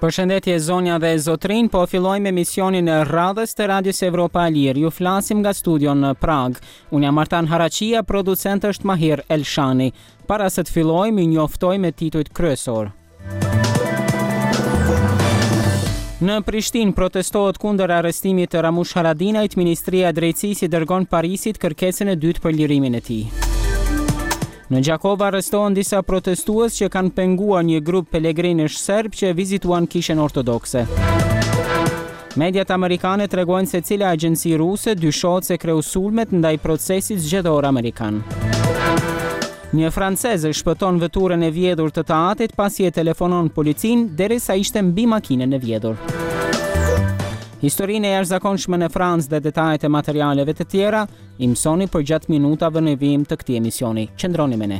Përshëndetje zonja dhe zotrin, po fillojmë emisionin e radhës të Radios Evropa e Lirë. Ju flasim nga studion në Prag. Unë jam Martan Haraqia, producent është Mahir Elshani. Para se të fillojmë, ju njoftoj me titujt kryesor. Në Prishtinë protestohet kundër arrestimit të Ramush Haradinajt, Ministria e Drejtësisë i dërgon Parisit kërkesën e dytë për lirimin e tij. Në Gjakova arrestohen disa protestues që kanë penguar një grup pelegrinësh serb që vizituan kishën ortodokse. Mediat amerikane tregojnë se cila agjenci ruse dyshohet se kreu sulmet ndaj procesit zgjedhor amerikan. Një franceze shpëton veturën e vjedhur të Taatit pasi e telefonon policin derisa ishte mbi makinën e vjedhur. Historinë e jashtëzakonshme në Francë dhe detajet e materialeve të tjera, i mësoni për gjatë minutave në vijim të këtij emisioni. Qëndroni me ne.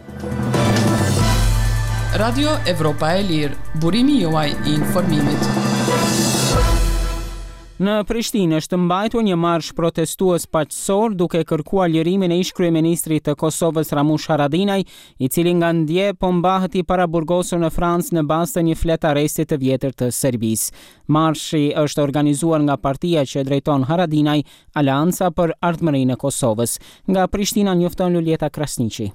Radio Evropa e Lirë, burimi juaj i informimit. Në Prishtinë është mbajtur një marsh protestues paqësor duke kërkuar lirimin e ish-kryeministrit të Kosovës Ramush Haradinaj, i cili nga ndje po mbahet i paraburgosur në Francë në bazë të një flet arresti të vjetër të Serbisë. Marshi është organizuar nga partia që drejton Haradinaj, Aleanca për Ardhmërinë e Kosovës. Nga Prishtina njofton Luljeta Krasniqi.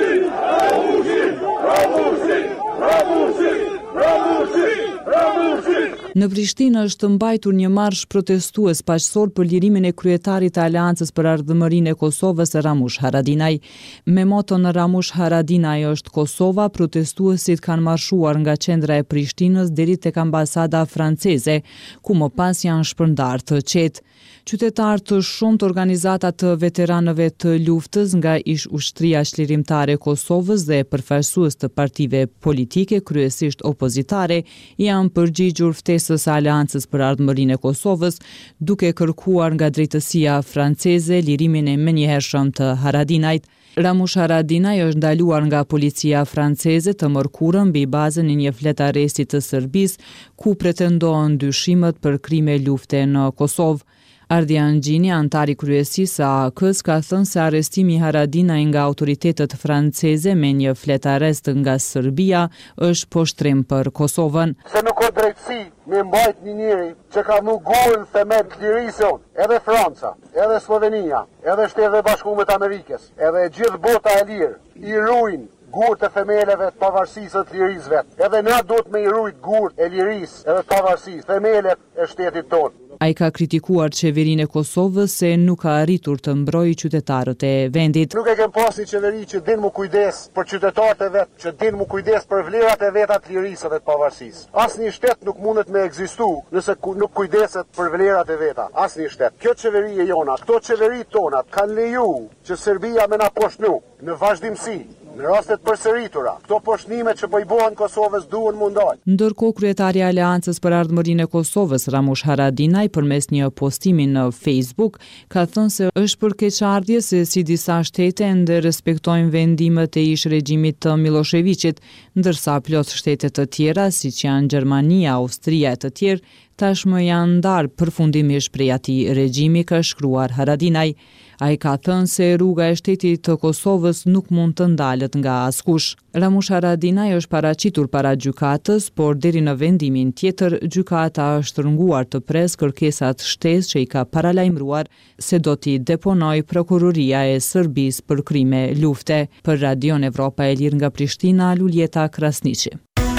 Në Prishtinë është mbajtur një marsh protestues paqësor për lirimin e kryetarit të Aleancës për Ardhmërinë e Kosovës, Ramush Haradinaj. Me moton Ramush Haradinaj është Kosova, protestuesit kanë marshuar nga qendra e Prishtinës deri tek ambasada franceze, ku më pas janë shpërndar të qetë. Qytetarë të shumtë organizata të veteranëve të luftës nga ish-ushtria çlirimtare e Kosovës dhe përfaqësues të partive politike, kryesisht opozitare, janë përgjigjur ftesës së Aleancës për Ardhmërinë e Kosovës, duke kërkuar nga drejtësia franceze lirimin e menjëhershëm të Haradinajt. Ramush Haradinaj është ndaluar nga policia franceze të mërkurën mbi bazën e një flet arresti të Serbisë, ku pretendohen dyshimet për krime lufte në Kosovë. Ardian Gjini, antari kryesisë së AK-s, ka thënë se arrestimi i Haradinaj nga autoritetet franceze me një flet arrest nga Serbia është poshtrim për Kosovën. Se nuk ka drejtësi me mbajt një njeri që ka munguar themel të lirisë, edhe Franca, edhe Slovenia, edhe Shtetet e Bashkuara të Amerikës, edhe gjithë bota e lirë, i ruajnë gurt e themeleve të pavarësisë të lirisë vetë. Edhe na duhet me i ruajt gurt e lirisë edhe të pavarësisë, themelet e shtetit tonë. Ai ka kritikuar qeverinë e Kosovës se nuk ka arritur të mbrojë qytetarët e vendit. Nuk e kem pas një qeveri që din mu kujdes për qytetarët e vet, që din mu kujdes për vlerat e veta të lirisë dhe të pavarësisë. Asnjë shtet nuk mundet me ekzistu nëse nuk kujdeset për vlerat e veta. Asnjë shtet. Kjo qeveri e jona, këto qeveri tona kanë leju që Serbia me na poshnu në vazhdimsi. Në rastet përsëritura, këto poshtnime që po i bëhen Kosovës duhen mundal. Ndërkohë kryetari i Aleancës për Ardhmërinë e Kosovës, Ramush Haradinaj, përmes një postimi në Facebook, ka thënë se është për keqardhje se si disa shtete ende respektojnë vendimet e ish regjimit të Miloševićit, ndërsa plot shtete të tjera, siç janë Gjermania, Austria e të tjerë, tashmë janë ndarë përfundimisht prej atij regjimi, ka shkruar Haradinaj. Ai ka thënë se rruga e shtetit të Kosovës nuk mund të ndalet nga askush. Ramush Haradinaj është paraqitur para gjykatës, por deri në vendimin tjetër, gjykata është rënguar të pres kërkesat shtesë që i ka paralajmëruar se do t'i deponojë prokuroria e Serbisë për krime lufte. Për Radion Evropa e Lirë nga Prishtina, Luljeta Krasniqi.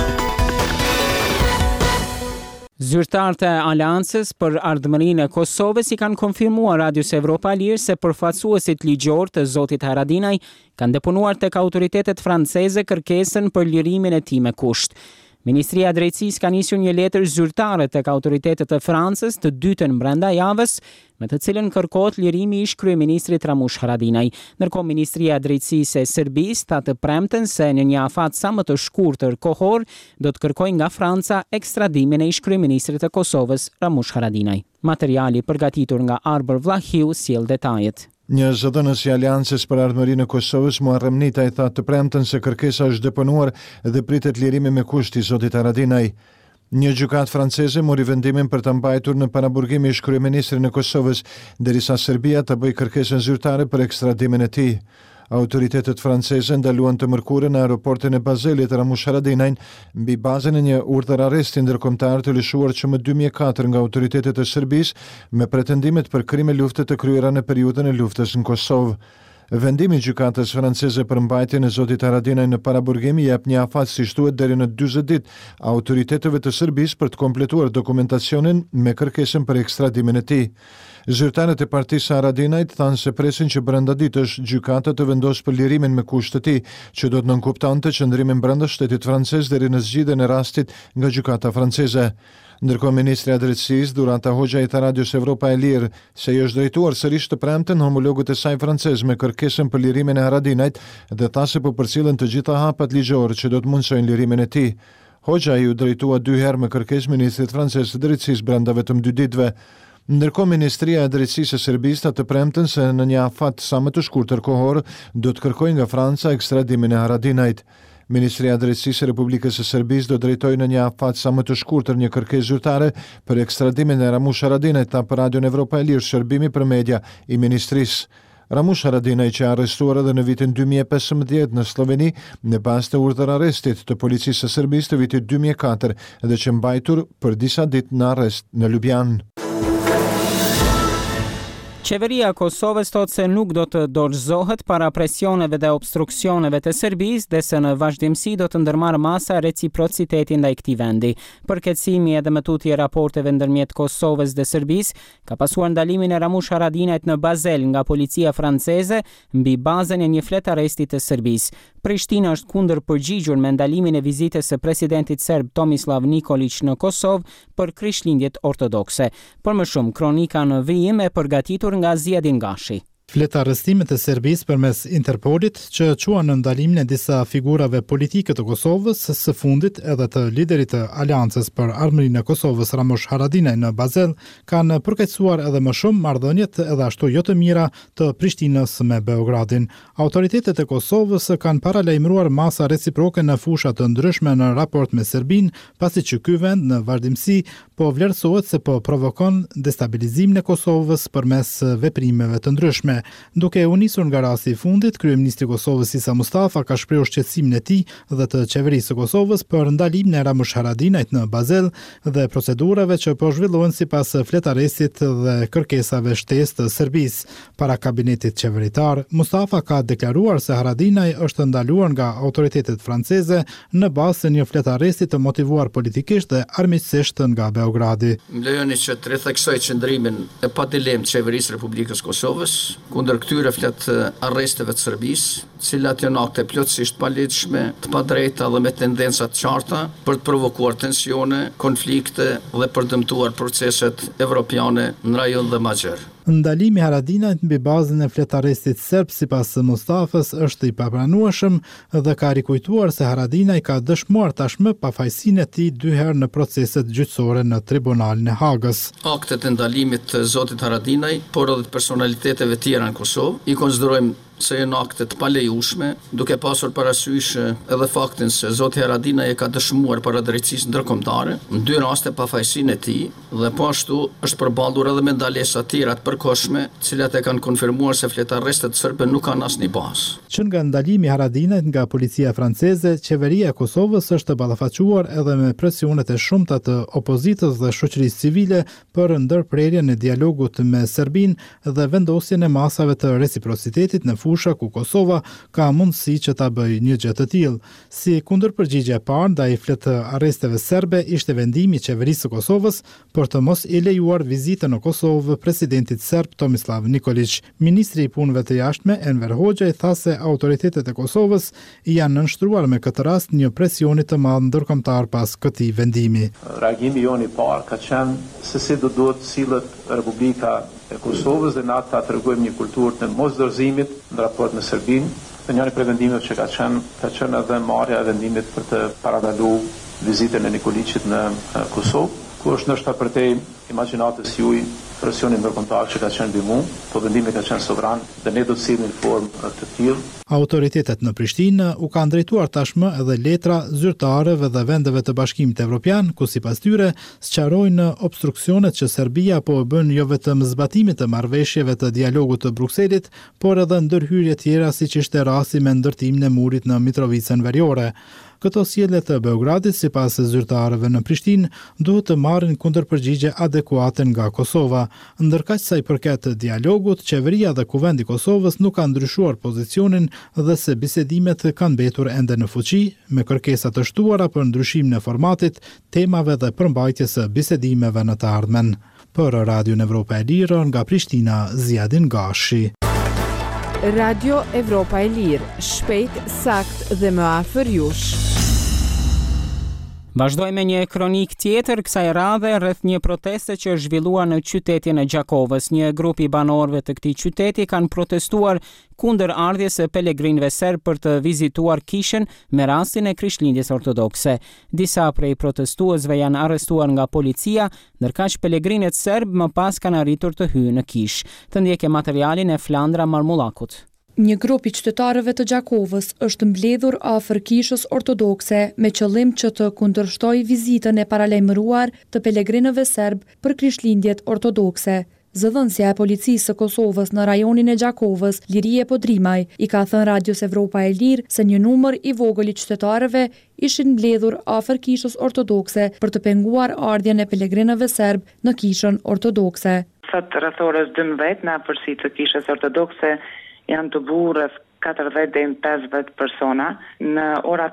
Zyrtarët e Aleancës për Ardhmërinë e Kosovës i kanë konfirmuar Radios Evropa e Lirë se përfaqësuesit ligjor të zotit Haradinaj kanë deponuar tek autoritetet franceze kërkesën për lirimin e tij me kusht. Ministria e Drejtësisë ka nisur një letër zyrtare tek autoritetet e Francës të dytën brenda javës, me të cilën kërkohet lirimi i ish-kryeministrit Ramush Haradinaj. Ndërkohë Ministria e Drejtësisë e Serbisë tha të premten se në një afat sa më të shkurtër kohor do të kërkojë nga Franca ekstradimin e ish-kryeministrit të Kosovës Ramush Haradinaj. Materiali përgatitur nga Arbër Vlahiu sjell detajet. Një zëdhënës i Aleancës për Ardhmërinë e Kosovës, Muharrem Nita, i tha të premten se kërkesa është deponuar dhe pritet lirimi me kusht i zotit Haradinaj. Një gjykatë franceze mori vendimin për të mbajtur në paraburgim ish-kryeministrin e Kosovës, derisa Serbia të bëjë kërkesën zyrtare për ekstradimin e tij. Autoritetet franceze ndaluan të mërkurën në aeroportin e Bazelit Ramush Haradinajn mbi bazën e një urdhër arresti ndërkombëtar të lëshuar që më 2004 nga autoritetet e Serbisë me pretendimet për krime lufte të kryera në periudhën e luftës në Kosovë. Vendimi i gjykatës franceze për mbajtjen e zotit Haradinaj në paraburgim i jep një afat si shtuhet deri në 40 ditë autoriteteve të Serbisë për të kompletuar dokumentacionin me kërkesën për ekstradimin e tij. Zyrtarët e partisë Haradinajt thanë se presin që brenda ditësh gjykata të vendosë për lirimin me kusht të tij, që do të nënkuptonte qëndrimin brenda shtetit francez deri në zgjidhjen e rastit nga gjykata franceze. Ndërkohë ministri i drejtësisë Durata Hoxha i tha Radios Evropa e Lirë se i është drejtuar sërish të premten homologët e saj francez me kërkesën për lirimin e Haradinajt dhe tha se po përcillen të gjitha hapat ligjore që do të mundsojnë lirimin e tij. Hoxha i u drejtua 2 herë me kërkesë ministrit francez të drejtësisë brenda vetëm 2 ditëve. Ndërkohë Ministria e Drejtësisë e Serbisë të premten se në një afat sa më të shkurtër kohor do të kërkojë nga Franca ekstradimin e Haradinajt. Ministria e Drejtësisë e Republikës së Serbisë do drejtojë në një afat sa më të shkurtër një kërkesë zyrtare për ekstradimin e Ramush Haradinajt, tha për Radion Evropa e Lirë shërbimi për media i ministrisë. Ramush Haradinaj që arrestuar edhe në vitin 2015 në Sloveni në bazë të urdhër arrestit të policisë së Serbisë të vitit 2004 dhe që mbajtur për disa ditë në arrest në Ljubljanë. Qeveria e Kosovës thotë se nuk do të dorëzohet para presioneve dhe obstruksioneve të Serbisë dhe se në vazhdimsi do të ndërmarrë masa reciprociteti ndaj këtij vendi. Përkeçësimi edhe më tutje raporteve ndërmjet Kosovës dhe Serbisë ka pasuar ndalimin e Ramush Haradinajt në Bazel nga policia franceze mbi bazën e një flet arresti të Serbisë. Prishtina është kundër përgjigjur me ndalimin e vizitës së presidentit serb Tomislav Nikolić në Kosovë për Krishtlindjet ortodokse. Për më shumë, kronika në vijim e përgatitur nga Ziadin Gashi. Flet arrestimet e Serbisë përmes Interpolit që quan në ndalimin e disa figurave politike të Kosovës, së fundit edhe të liderit të Aleancës për Armërinë e Kosovës Ramush Haradinaj në Bazel, kanë përkeqësuar edhe më shumë marrëdhëniet edhe ashtu jo të mira të Prishtinës me Beogradin. Autoritetet e Kosovës kanë paralajmëruar masa reciproke në fusha të ndryshme në raport me Serbinë, pasi që ky vend në vazhdimsi po vlerësohet se po provokon destabilizimin e Kosovës përmes veprimeve të ndryshme. Duke u nisur nga rasti i fundit, kryeministri i Kosovës Isa Mustafa ka shprehur shqetësimin e tij dhe të qeverisë së Kosovës për ndalimin e Ramush Haradinajt në Bazel dhe procedurave që po zhvillohen sipas fletarrestit dhe kërkesave shtesë të Serbisë. Para kabinetit qeveritar, Mustafa ka deklaruar se Haradinaj është ndaluar nga autoritetet franceze në bazë të një fletarresti të motivuar politikisht dhe armiqësisht nga Beogradi. Më lejoni që të rithëksoj qëndrimin e padilemt të qeverisë Republikës Kosovës kundër këtyre flet arresteve të Serbisë, cilat janë akte plotësisht paligjshme, të padrejta dhe me tendenca të qarta për të provokuar tensione, konflikte dhe për dëmtuar proceset evropiane në rajon dhe magjer. Ndalimi Haradinajt mbi bazën e fletarrestit serb sipas Mustafës është i papranueshëm dhe ka rikujtuar se Haradinaj ka dëshmuar tashmë pafajësinë e tij 2 herë në proceset gjyqësore në Tribunalin e Hagës. Aktet e ndalimit të zotit Haradinaj, por edhe të personaliteteve tjera në Kosovë, i konsiderojmë se janë akte të palejueshme, duke pasur parasysh edhe faktin se zoti Haradinaj e ka dëshmuar para drejtësisë ndërkombëtare, në 2 raste pafajësinë e tij dhe po ashtu është përballur edhe me ndalesa të tjera të përkohshme, të cilat e kanë konfirmuar se fletarrestet serbe nuk kanë asnjë bazë. Që nga ndalimi Haradinajt nga policia franceze, qeveria e Kosovës është ballafaqur edhe me presionet e shumta të opozitës dhe shoqërisë civile për ndërprerjen e dialogut me Serbinë dhe vendosjen e masave të reciprocitetit në fusha ku Kosova ka mundësi që ta bëjë një gjë të tillë. Si kundërpërgjigje e parë ndaj flet arresteve serbe ishte vendimi i qeverisë së Kosovës për të mos i lejuar vizitën në Kosovë presidentit serb Tomislav Nikolić. Ministri i punëve të jashtme Enver Hoxha i tha se autoritetet e Kosovës janë nënshtruar me këtë rast një presioni të madh ndërkombëtar pas këtij vendimi. Reagimi jon i parë ka qenë se si do duhet sillet Republika e Kosovës dhe na ta tregojmë një kulturë të mosdorëzimit në raport me Serbinë. Dhe njëri prej vendimeve që ka qenë edhe marrja e vendimit për të paradaluar vizitën e Nikolićit në Kosovë, ku është ndoshta për te imagjinatës juaj, presionin ndërkombëtar që ka qenë mbi mua, po vendimi ka qenë sovran dhe ne do të sillim në formë të tillë. Autoritetet në Prishtinë u kanë drejtuar tashmë edhe letra zyrtarëve dhe vendeve të Bashkimit Evropian, ku sipas tyre sqarojnë obstruksionet që Serbia po e bën jo vetëm zbatimit të marrëveshjeve të dialogut të Brukselit, por edhe ndërhyrje tjera siç ishte rasti me ndërtimin e murit në Mitrovicën Veriore. Këto sjellje të Beogradit, sipas zyrtarëve në Prishtinë, duhet të marrin kundërpërgjigje adekuate nga Kosova. Ndërkaq sa i përket dialogut, qeveria dhe Kuvendi i Kosovës nuk kanë ndryshuar pozicionin dhe se bisedimet kanë mbetur ende në fuqi, me kërkesa të shtuara për ndryshimin e formatit, temave dhe përmbajtjes së bisedimeve në të ardhmen. Për Radion Evropa e Lirë nga Prishtina, Ziadin Gashi. Radio Evropa e Lirë, shpejt, sakt dhe më afër jush. Vazhdoj me një kronik tjetër kësaj radhe rreth një proteste që zhvillua në qytetin e Gjakovës. Një grup i banorëve të këtij qyteti kanë protestuar kundër ardhjes së pelegrinëve serb për të vizituar kishën me rastin e Krishtlindjes ortodokse. Disa prej protestuesve janë arrestuar nga policia, ndërkaq pelegrinët serb më pas kanë arritur të hyjnë në kishë. Të ndjekë materialin e Flandra Marmullakut. Një grup i qytetarëve të Gjakovës është mbledhur afër kishës ortodokse me qëllim që të kundërshtojë vizitën e paralajmëruar të pelegrinëve serb për Krishtlindjet ortodokse. Zëdhënësja e policisë së Kosovës në rajonin e Gjakovës, Lirie Podrimaj, i ka thënë Radios Evropa e Lirë se një numër i vogël i qytetarëve ishin mbledhur afër kishës ortodokse për të penguar ardhjen e pelegrinëve serb në kishën ortodokse. Sot rreth orës 12 në afërsi të kishës ortodokse janë të burë 40 dhe 50 persona. Në orat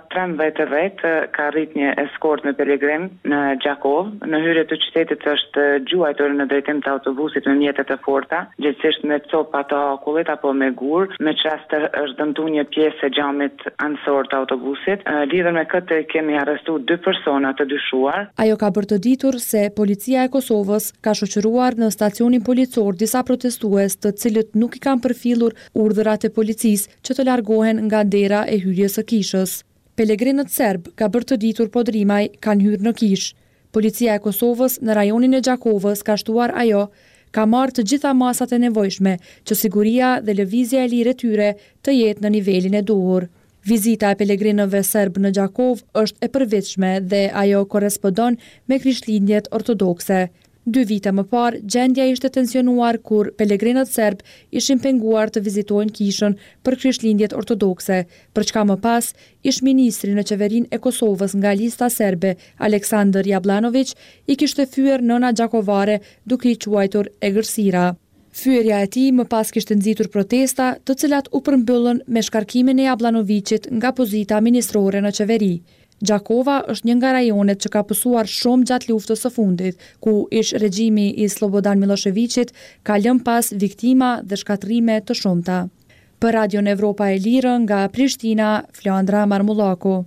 13 ka arrit një eskort me pelegrim në Gjakov. Në hyrje të qytetit është gjuajtur në drejtim të autobusit me mjetet e forta, gjithsesi me copa të akullit apo me gur, me çast është dëmtuar një pjesë e xhamit anësor të autobusit. Lidhur me këtë kemi arrestuar 2 persona të dyshuar. Ajo ka bërë të ditur se policia e Kosovës ka shoqëruar në stacionin policor disa protestues të cilët nuk i kanë përfillur urdhërat e policisë që të largohen nga dera e hyrjes së kishës. Pelegrinët serb, ka bërë të ditur Podrimaj, kanë hyrë në kishë. Policia e Kosovës në rajonin e Gjakovës ka shtuar ajo, ka marrë të gjitha masat e nevojshme që siguria dhe lëvizja e lirë e tyre të jetë në nivelin e duhur. Vizita e pelegrinëve serb në Gjakov është e përvetshme dhe ajo korrespondon me Krishtlindjet ortodokse. 2 vite më parë, gjendja ishte tensionuar kur pelegrinët serb ishin penguar të vizitojnë kishën për Krishtlindjet ortodokse, për çka më pas, ish-ministri në qeverinë e Kosovës nga lista serbe, Aleksandar Jablanović, i kishte fyer nëna gjakovare duke i quajtur egërsira. Fyerja e tij më pas kishte nxitur protesta, të cilat u përmbyllën me shkarkimin e Jablanovićit nga pozita ministrore në qeveri. Gjakova është një nga rajonet që ka pësuar shumë gjatë luftës së fundit, ku ish regjimi i Slobodan Miloševićit ka lënë pas viktima dhe shkatrime të shumta. Për Radion Evropa e Lirë nga Prishtina, Flandra Marmullaku.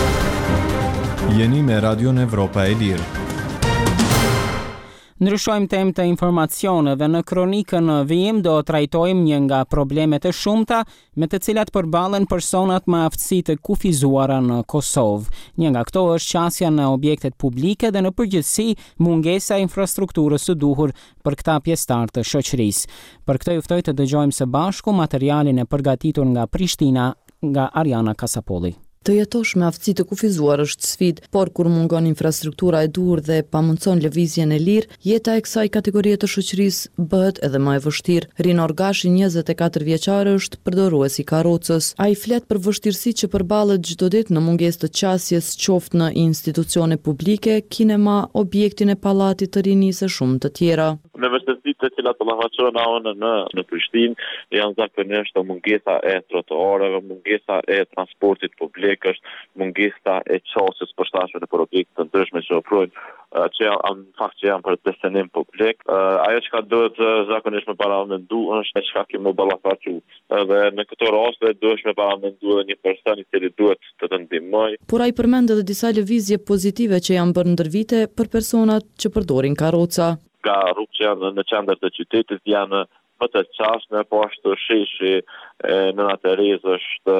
Jeni me Radion Evropa e Lirë. Ndryshojmë temë të informacioneve. Në kronikën vijim do trajtojmë një nga problemet e shumta me të cilat përballen personat me aftësi të kufizuara në Kosovë. Një nga këto është qasja në objektet publike dhe në përgjithësi mungesa e infrastrukturës së duhur për këta pjesëtar të shoqërisë. Për këtë ju ftoj të dëgjojmë së bashku materialin e përgatitur nga Prishtina nga Ariana Kasapolli. Të jetosh me aftësi të kufizuar është sfidë, por kur mungon infrastruktura e duhur dhe pamundson lëvizjen e lirë, jeta e kësaj kategorie të shoqërisë bëhet edhe më e vështirë. Rinor Gashi, 24 vjeçar, është përdorues i karrocës. Ai flet për vështirësitë që përballet çdo ditë në mungesë të qasjes, qoftë në institucione publike, kinema, objektin e pallatit të rinisë e shumë të tjera. Me vështirësitë të cilat pëllahaqohen në Prishtinë janë zakonisht mungesa e trotuareve, mungesa e transportit publik, është mungesa e qasjes përshtatshme për objekte të ndryshme që ofrojnë që janë për destinim publik. Ajo që ka duhet zakonisht me paramendu është çka kemi ballafaqu. Dhe në këtë rast duhet me paramendu edhe një person i cili duhet të të ndihmojë. Por ai përmend edhe disa lëvizje pozitive që janë bërë ndër vite për personat që përdorin karroca. Ka rrugë që janë në qendër të qytetit janë më të qasme, po ashtu sheshi Nëna Terezë është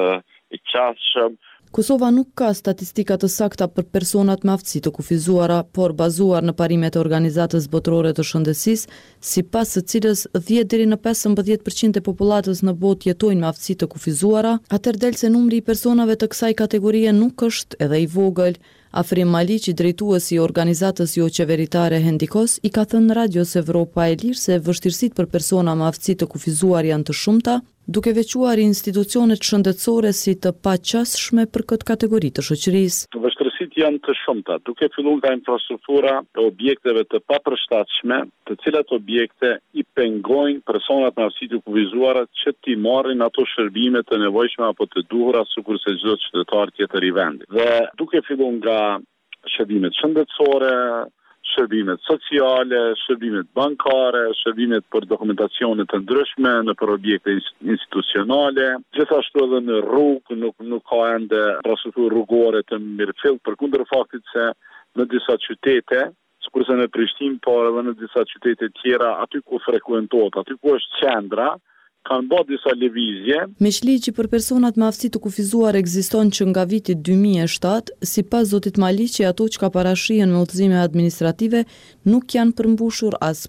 I qasshëm. Kosova nuk ka statistika të sakta për personat me aftësi të kufizuara, por bazuar në parimet e Organizatës Botërore të Shëndetësisë, sipas së cilës 10 deri në 15% e popullatës në botë jetojnë me aftësi të kufizuara, atëherë del se numri i personave të kësaj kategorie nuk është edhe i vogël. Afrim Maliqi, drejtuesi i organizatës jo qeveritare Hendikos, i ka thënë Radios Evropa e Lirë se vështirësitë për persona me aftësi të kufizuar janë të shumta, duke veçuar institucionet shëndetësore si të paqasshme për këtë kategori të shoqërisë. Vështirësitë janë të shumta, duke filluar nga infrastruktura e objekteve të papërshtatshme, të cilat objekte i pengojnë personat me aftësi të kufizuara që t'i marrin ato shërbime të nevojshme apo të duhura sikurse çdo qytetar tjetër i vendit. Dhe duke filluar nga shërbimet shëndetësore, shërbimet sociale, shërbimet bankare, shërbimet për dokumentacione të ndryshme në për objekte institucionale, gjithashtu edhe në rrugë nuk ka ende infrastrukturë rrugore të mirëfillt, përkundër faktit se në disa qytete, sikurse në Prishtinë, por edhe në disa qytete tjera, aty ku frekuentohet, aty ku është qendra, kanë bërë disa lëvizje. Meqliqi për personat me aftësi të kufizuar ekziston që nga viti 2007, sipas zotit Maliqi, ato që ka parashihen me udhëzime administrative nuk janë përmbushur as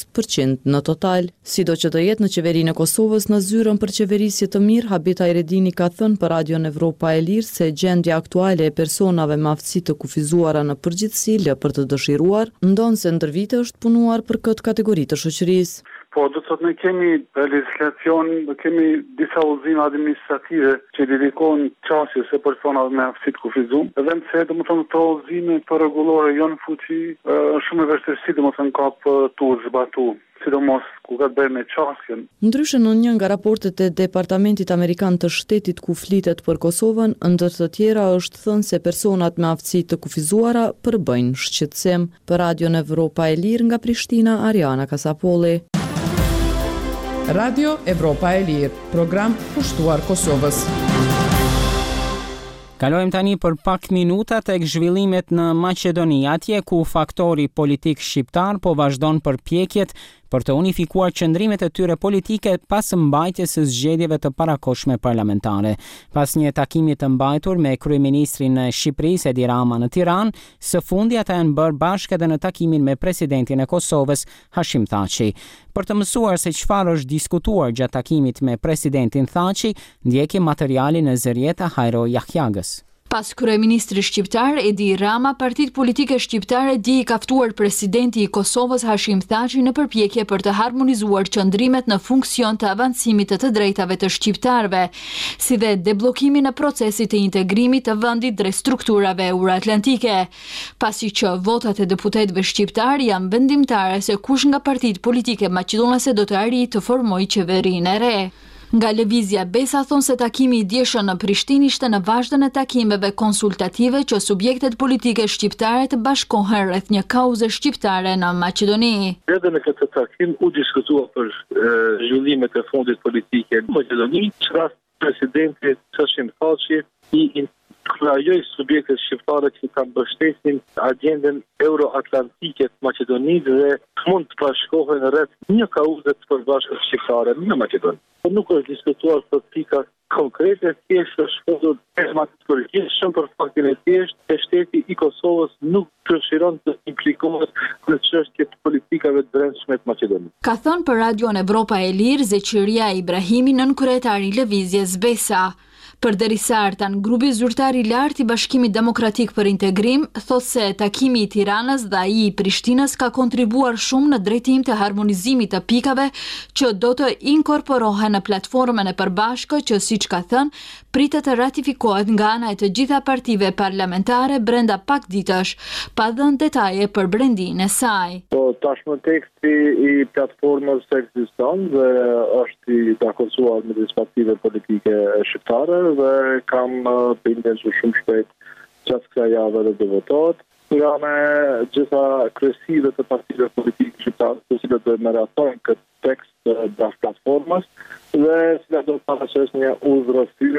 5% në total. Sido që të jetë në qeverinë e Kosovës, në zyrën për qeverisje të mirë, Habita Eredini ka thënë për Radion Evropa e Lirë se gjendja aktuale e personave me aftësi të kufizuara në përgjithësi lë për të dëshiruar, ndonse ndër vite është punuar për këtë kategori të shoqërisë. Po, do të thotë ne kemi legislacion, kemi disa udhëzime administrative që dedikohen qasjes e personave me aftësi të kufizuar. Edhe pse domethënë këto udhëzime këto rregullore janë në fuqi, shumë e vështirësi domethënë ka për tu zbatu, sidomos ku ka bërë me qasjen. Ndryshe në një nga raportet e Departamentit Amerikan të Shtetit ku flitet për Kosovën, ndër të tjera është thënë se personat me aftësi të kufizuara përbëjnë shqetësim. Për Radion Evropa e Lirë nga Prishtina, Ariana Kasapolli. Radio Evropa e Lirë, program pushtuar Kosovës. Kalojmë tani për pak minuta tek zhvillimet në Maqedoni, atje ku faktori politik shqiptar po vazhdon përpjekjet për të unifikuar qëndrimet e tyre politike pas mbajtjes së zgjedhjeve të parakohshme parlamentare. Pas një takimi të mbajtur me kryeministrin e Shqipërisë Edi Rama në Tiranë, së fundi ata janë bërë bashkë edhe në takimin me presidentin e Kosovës Hashim Thaçi. Për të mësuar se çfarë është diskutuar gjatë takimit me presidentin Thaçi, ndjekim materialin e Zërieta Hajro Jahjagës. Pas kryeministri shqiptar Edi Rama, partitë politike shqiptare i ka ftuar presidenti i Kosovës Hashim Thaçi në përpjekje për të harmonizuar qëndrimet në funksion të avancimit të drejtave të shqiptarëve, si dhe deblokimin e procesit të integrimit të vendit drejt strukturave euroatlantike. Pasi që votat e deputetëve shqiptar janë vendimtare se kush nga partitë politike maqedonase do të arrijë të formojë qeverinë e re. Nga lëvizja Besa thonë se takimi i dieshëm në Prishtinë ishte në vazhdën e takimeve konsultative që subjektet politike shqiptare të bashkohen rreth një kauze shqiptare në Maqedoni. Edhe në këtë takim u diskutua për zhvillimet e fundit politike në Maqedoni, që presidenti Hashim Thaçi i krajoj subjektet shqiptare që kanë mbështesin agendën euroatlantike të Maqedonisë dhe mund të bashkohen rreth një kauze të përbashkët shqiptare në Maqedoni. Por nuk është diskutuar për pika konkrete, thjesht është folur temat të përgjithshëm për faktin e thjeshtë se shteti i Kosovës nuk dëshiron të implikohet në çështjet e politikave të brendshme të Maqedonisë. Ka thënë për Radion Evropa e Lirë Zeqiria Ibrahimi, nënkryetari i lëvizjes Besa. Përderisa artan, grupi zyrtar i lartë i Bashkimit Demokratik për Integrim thotë se takimi i Tiranës dhe ai i Prishtinës ka kontribuar shumë në drejtim të harmonizimit të pikave që do të inkorporohen në platformën e përbashkët që, siç ka thënë, pritet të ratifikohet nga ana e të gjitha partive parlamentare brenda pak ditësh, pa dhënë detaje për brendinë e saj. Tashmë teksti i platformës ekziston dhe është i dakozuar me disa partive politike shqiptare dhe kam bindjen që shumë shpejt gjatë kësaj jave do votohet. Nga me gjitha kryesive të partive politike shqiptare, të cilët do meretojnë këtë tekst draftë platformës dhe cilat do të paraqes një udhërrëfyes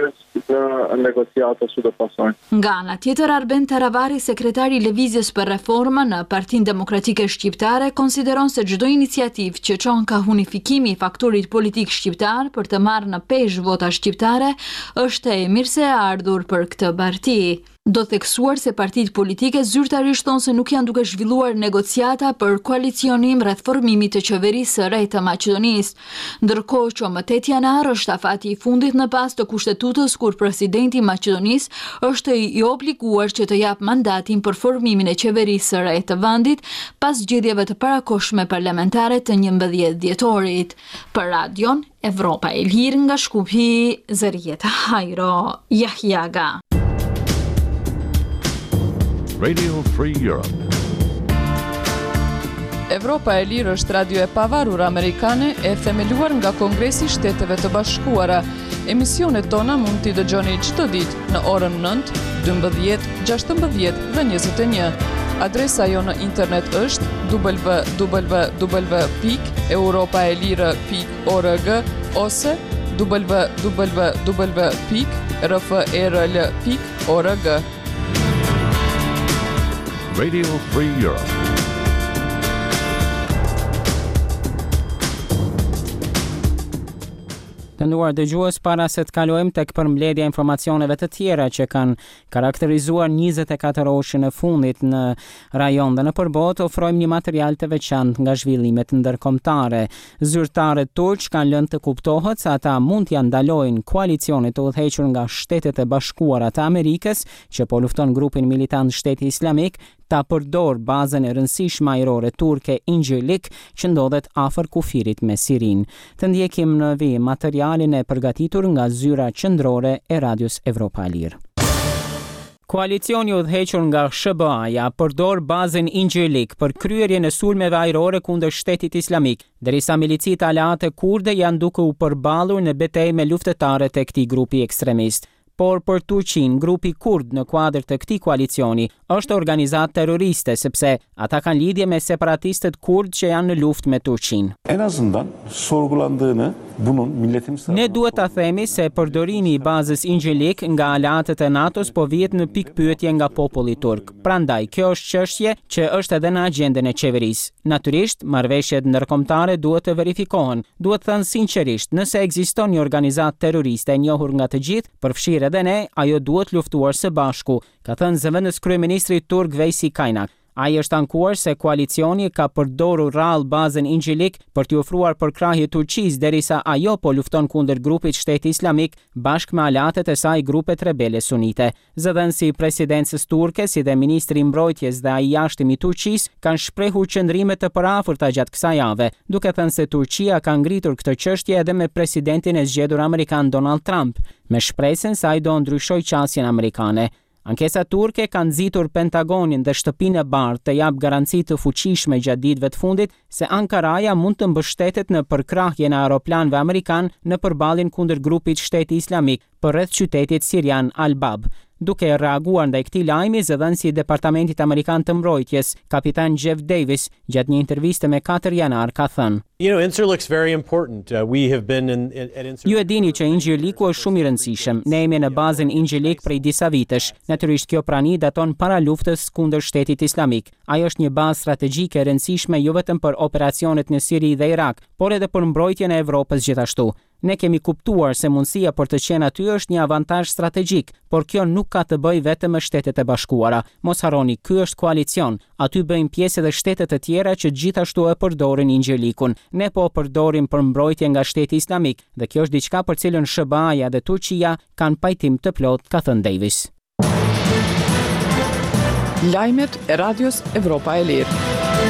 në negociata që do pasojnë. Nga ana tjetër, Arben Taravari, sekretari i Lëvizjes për Reformën në Partinë Demokratike Shqiptare, konsideron se çdo iniciativë që çon ka unifikimi i faktorit politik shqiptar për të marrë në peshë vota shqiptare është e mirë se e ardhur për këtë parti. Do theksuar se partitë politike zyrtarisht thonë se nuk janë duke zhvilluar negociata për koalicionim rreth formimit të qeverisë së re të Maqedonisë, ndërkohë që më 8 janar është afati i fundit në pas të kushtetutës kur presidenti i Maqedonisë është i obliguar që të jap mandatin për formimin e qeverisë së re të vendit pas zgjedhjeve të parakohshme parlamentare të 11 dhjetorit. Për Radion Evropa e Lirë nga Shkupi, Zërieta Hajro, Jahjaga. Radio Free Europe. Evropa e Lirë është radio e pavarur amerikane e themeluar nga Kongresi i Shteteve të Bashkuara. Emisionet tona mund t'i dëgjoni çdo ditë në orën 9, 12, 16 dhe 21. Adresa jo në internet është www.europaelire.org ose www.rfrl.org. Radio Free Europe. Të nduar dëgjues, para se të kalojmë tek përmbledhja e informacioneve të tjera që kanë karakterizuar 24 orëshin e fundit në rajon dhe në përbot, ofrojmë një material të veçantë nga zhvillimet ndërkombëtare. Zyrtarët turq kanë lënë të kuptohet se ata mund t'ia ndalojnë koalicionit të udhëhequr nga Shtetet e Bashkuara të Amerikës, që po lufton grupin militant Shteti Islamik, ta përdor bazën e rëndësishme ajrore turke Incirlik që ndodhet afër kufirit me Sirin. Të ndjekim në vijim materialin e përgatitur nga zyra qendrore e Radios Evropa Lirë. Koalicioni udhëhequr nga SBA-ja përdor bazën Incirlik për kryerjen e sulmeve ajrore kundër Shtetit Islamik, derisa milicit aleate kurde janë duke u përballur në betejë me luftetarët e këtij grupi ekstremist. Por për Turqinë, grupi kurd në kuadër të këtij koalicioni është organizatë terroriste sepse ata kanë lidhje me separatistët kurd që janë në luftë me Turqinë. En azından sorgulandığını bunun milletimiz Ne duhet ta themi se përdorimi i bazës Incirlik nga aleatët e NATO-s po vihet në pikpyetje nga populli turk. Prandaj, kjo është çështje që është edhe në agjendën e qeverisë. Natyrisht, marrëveshjet ndërkombëtare duhet të verifikohen. Duhet thënë sinqerisht, nëse ekziston një organizatë terroriste e njohur nga të gjithë, përfshirë edhe ne, ajo duhet luftuar së bashku, ka thënë zëvendës kryeministri turk Vejsi Kajnak. Ai është ankuar se koalicioni ka përdorur rrallë bazën Incirlik për t'i ofruar përkrahje Turqisë derisa ajo po lufton kundër grupit Shteti Islamik bashkë me aleatët e saj grupet rebele sunite. Zëdhënësi i presidencës turke si dhe ministri i mbrojtjes dhe ai i jashtëm i Turqisë kanë shprehur qëndrime të përafërta gjatë kësaj jave, duke thënë se Turqia ka ngritur këtë çështje edhe me presidentin e zgjedhur amerikan Donald Trump, me shpresën se ai do ndryshojë qasjen amerikane. Ankesa turke ka nxitur Pentagonin dhe Shtëpinë e Bardhë të jap garanci të fuqishme gjatë ditëve të fundit se Ankaraja mund të mbështetet në përkrahjen e aeroplanëve amerikan në përballjen kundër grupit Shteti Islamik përreth qytetit sirian Al-Bab. Duke reaguar ndaj këtij lajmi, zëdhënësi i Departamentit Amerikan të Mbrojtjes, kapitan Jeff Davis, gjatë një interviste me 4 janar ka thënë: Incirlik's very important. We have been at Incirlik. Ju e dini që Incirliku është shumë i rëndësishëm. Ne jemi në bazën Incirlik prej disa vitesh. Natyrisht kjo prani daton para luftës kundër Shtetit Islamik. Ajo është një bazë strategjike e rëndësishme jo vetëm për operacionet në Siri dhe Irak, por edhe për mbrojtjen e Evropës gjithashtu. Ne kemi kuptuar se mundësia për të qenë aty është një avantazh strategjik, por kjo nuk ka të bëjë vetëm me Shtetet e Bashkuara. Mos harroni, ky është koalicion. Aty bëjnë pjesë edhe shtetet e tjera që gjithashtu e përdorin Incirlikun. Ne po përdorim për mbrojtje nga Shteti Islamik dhe kjo është diçka për cilën SBA-ja dhe Turqia kanë pajtim të plot, ka thënë Davis. Lajmet e Radios Evropa e Lirë.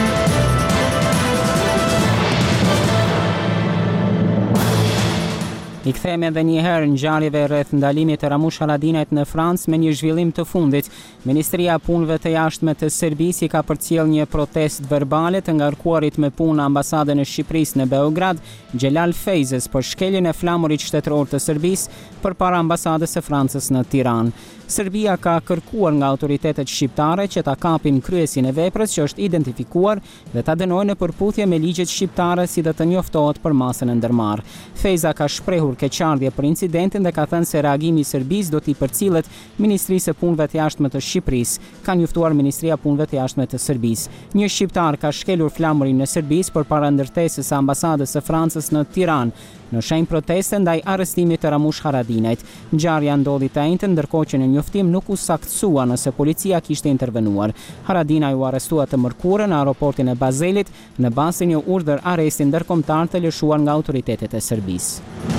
I kthehemi edhe një herë ngjarjeve rreth ndalimit të Ramush Haradinajt në Francë me një zhvillim të fundit. Ministria e Punëve të Jashtme të Serbisë ka përcjell një protestë verbale të ngarkuarit me punë ambasadën e Shqipërisë në Beograd, Xhelal Fejzes, për shkeljen e flamurit shtetëror të Serbisë përpara ambasadës së Francës në Tiranë. Serbia ka kërkuar nga autoritetet shqiptare që ta kapin kryesin e veprës që është identifikuar dhe ta dënojnë në përputhje me ligjet shqiptare si dhe të njoftohet për masën e ndërmarrë. Fejza ka shprehur keqardhje për incidentin dhe ka thënë se reagimi i Serbisë do t'i përcillet Ministrisë së Punëve të Jashtme të Shqipërisë, ka njoftuar Ministria e Punëve të Jashtme të Serbisë. Një shqiptar ka shkelur flamurin në Serbisë përpara ndërtesës së ambasadës së Francës në Tiranë, në shenjë proteste ndaj arrestimit të Ramush Haradinajt. Ngjarja ndodhi të njëjtën, ndërkohë që në njoftim nuk u saktsua nëse policia kishte intervenuar. Haradinaj u arrestua të mërkurën në aeroportin e Bazelit në bazë të një urdhër arresti ndërkombëtar të lëshuar nga autoritetet e Serbisë.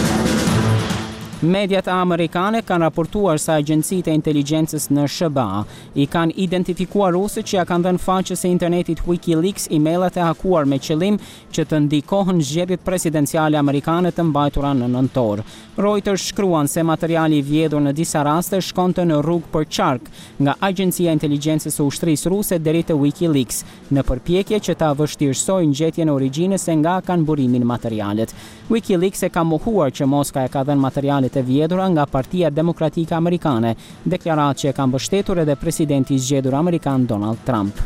Mediat amerikane kanë raportuar se agjencitë e inteligjencës në SBA i kanë identifikuar rusët që ja kanë dhënë faqes së internetit WikiLeaks emailët e hakuar me qëllim që të ndikohen zgjedhjet presidenciale amerikane të mbajtura në nëntor. Reuters shkruan se materiali i vjedhur në disa raste shkonte në rrugë për qark nga Agjencia e Inteligjencës së Ushtrisë Ruse deri te WikiLeaks, në përpjekje që ta vështirësojnë gjetjen e origjinës e nga kanë burimin materialet. WikiLeaks e ka mohuar që Moska e ka dhënë materialet e vjedhura nga Partia Demokratike Amerikane, deklaratë që e ka mbështetur edhe presidenti i zgjedhur amerikan Donald Trump.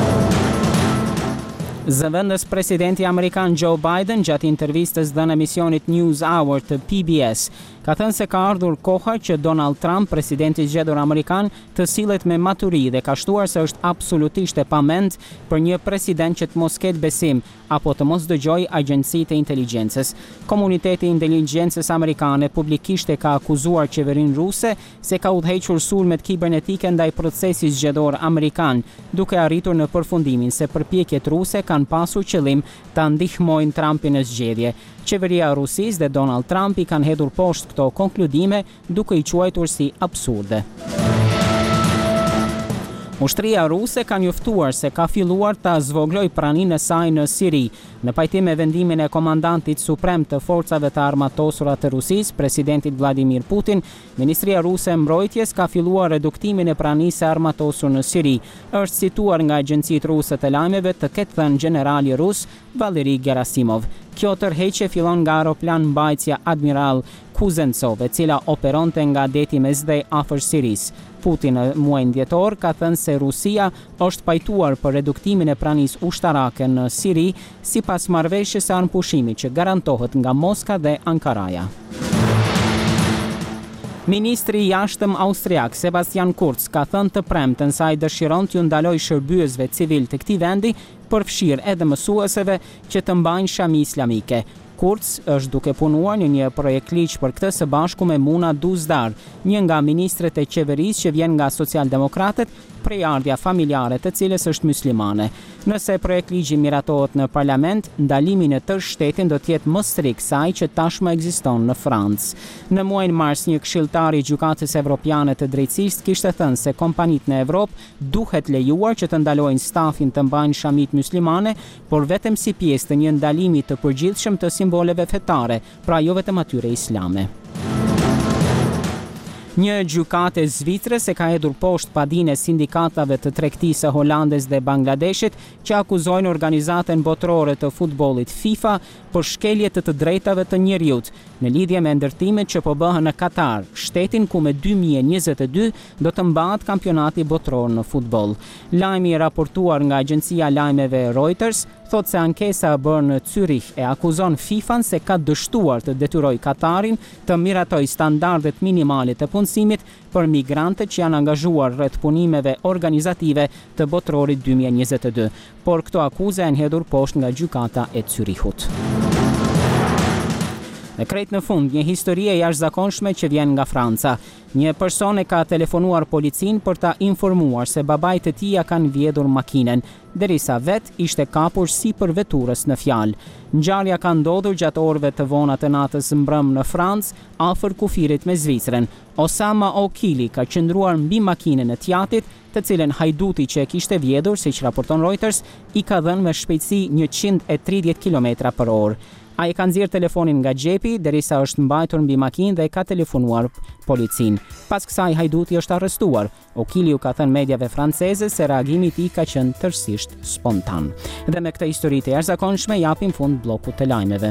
Zëvendës presidenti amerikan Joe Biden gjatë intervistës dhënë emisionit News Hour të PBS ka thënë se ka ardhur koha që Donald Trump, presidenti i zgjedhur amerikan, të sillet me maturi dhe ka shtuar se është absolutisht e pamend për një president që të mos ketë besim apo të mos dëgjojë agjencitë e inteligjencës. Komuniteti i inteligjencës amerikane publikisht e ka akuzuar qeverinë ruse se ka udhëhequr sulmet kibernetike ndaj procesit zgjedhor amerikan, duke arritur në përfundimin se përpjekjet ruse kanë pasur qëllim ta ndihmojnë Trumpin në zgjedhje. Qeveria e Rusisë dhe Donald Trump i kanë hedhur poshtë këto konkludime duke i quajtur si absurde. Ushtria ruse ka njoftuar se ka filluar ta zvogëlojë praninë e saj në Siri, në pajtim me vendimin e komandantit suprem të forcave të armatosura të Rusisë, presidentit Vladimir Putin. Ministria ruse e mbrojtjes ka filluar reduktimin e pranisë së armatosur në Siri. Është cituar nga agjencitë ruse të lajmeve të ketë thënë generali rus Valeri Gerasimov. Kjo tërheqje fillon nga aeroplan mbajtja Admiral Kuznetsov, e cila operonte nga deti Mesdhej afër Sirisë. Putin në muajin dhjetor ka thënë se Rusia është pajtuar për reduktimin e pranisë ushtarake në Siri sipas marrëveshjes së anëpushimit që garantohet nga Moska dhe Ankaraja. Ministri i jashtëm austriak Sebastian Kurz ka thënë të premten se ai dëshiron t'ju ndalojë shërbyesve civil të këtij vendi, përfshirë edhe mësueseve që të mbajnë shami islamike. Kurz është duke punuar në një projekt ligj për këtë së bashku me Muna Duzdar, një nga ministret e qeverisë që vjen nga socialdemokratët, prejardhja familjare të cilës është muslimane. Nëse projekt ligji miratohet në parlament, ndalimi në tërë shtetin do të jetë më strikt se ai që tashmë ekziston në Francë. Në muajin mars, një këshilltar i Gjykatës Evropiane të Drejtësisë kishte thënë se kompanitë në Evropë duhet lejuar që të ndalojnë stafin të mbajnë shamit muslimane, por vetëm si pjesë të një ndalimi të përgjithshëm të simboleve fetare, pra jo vetëm atyre islame. Një gjykate zvicrës e ka hedhur poshtë padinë e sindikatave të tregtisë së Holandës dhe Bangladeshit që akuzojnë organizatën botërore të futbollit FIFA për shkelje të drejtave të njerëzit në lidhje me ndërtimet që po bëhen në Katar, shtetin ku me 2022 do të mbahet kampionati botëror në futboll. Lajmi i raportuar nga agjencia lajmeve Reuters thot se ankesa e bërë në Zürich e akuzon FIFA-n se ka dështuar të detyrojë Katarin të miratojë standardet minimale të punësimit për migrantët që janë angazhuar rreth punimeve organizative të botërorit 2022, por këto akuze janë hedhur poshtë nga gjykata e Zürichut. Në krejt në fund, një histori e jashtëzakonshme që vjen nga Franca. Një person e ka telefonuar policin për ta informuar se babait e tij ja kanë vjedhur makinën, derisa vet ishte kapur sipër veturës në fjalë. Ngjarja ka ndodhur gjatë orëve të vona të natës mbrëm në Francë, afër kufirit me Zvicrën. Osama Okili ka qëndruar mbi makinën e tjatit, të cilën hajduti që e kishte vjedhur, siç raporton Reuters, i ka dhënë me shpejtësi 130 km/h. Ai ka nxjerr telefonin nga xhepi derisa është mbajtur mbi makinë dhe ka telefonuar policin. Pas kësaj hajduti është arrestuar. Okili u ka thënë mediave franceze se reagimi i tij ka qenë tërësisht spontan. Dhe me këtë histori të jashtëzakonshme japim fund bllokut të lajmeve.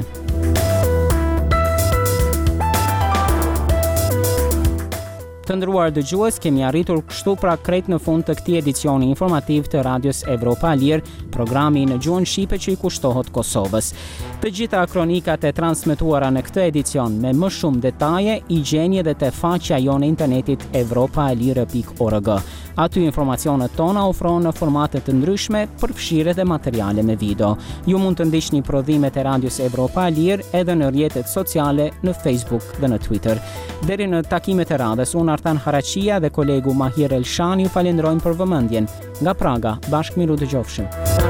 Të nderuar dëgjues, kemi arritur kështu pra krejt në fund të këtij edicioni informativ të Radios Evropa Lir, programi në gjuhën shqipe që i kushtohet Kosovës. Të gjitha kronikat e transmetuara në këtë edicion me më shumë detaje i gjeni edhe te faqja jonë e internetit evropaelir.org. Aty informacionet tona ofrohen në formate të ndryshme, përfshirë edhe materiale me video. Ju mund të ndiqni prodhimet e Radios Evropa Lir edhe në rrjetet sociale në Facebook dhe në Twitter. Deri në takimet e radhës, unë Artan Haraqia dhe kolegu Mahir Elshani ju falenderojmë për vëmendjen. Nga Praga, bashkë miru dëgjofshim.